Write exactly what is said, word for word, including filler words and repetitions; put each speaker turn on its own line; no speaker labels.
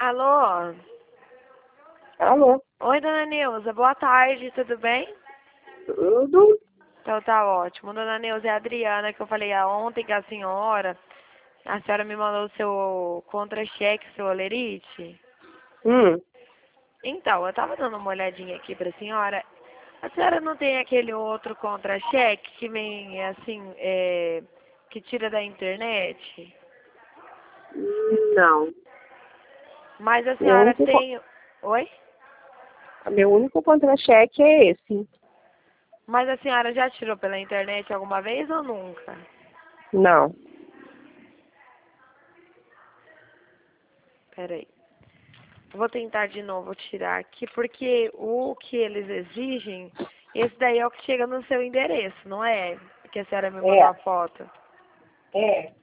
Alô?
Alô?
Oi, dona Neuza, boa tarde, tudo bem?
Tudo?
Então tá ótimo. Dona Neuza, é a Adriana, que eu falei ontem que a senhora, a senhora me mandou o seu contra-cheque, seu olerite.
Hum.
Então, eu tava dando uma olhadinha aqui pra senhora. A senhora não tem aquele outro contra-cheque que vem, assim, é, que tira da internet?
Não.
Mas a
Meu
senhora
único, co-
tem... Oi?
meu único contra-cheque é esse.
Mas a senhora já tirou pela internet alguma vez ou nunca?
Não.
Peraí. Vou tentar de novo tirar aqui, porque o que eles exigem, esse daí é o que chega no seu endereço, não é? Que a senhora me mandou
É.
a foto.
É.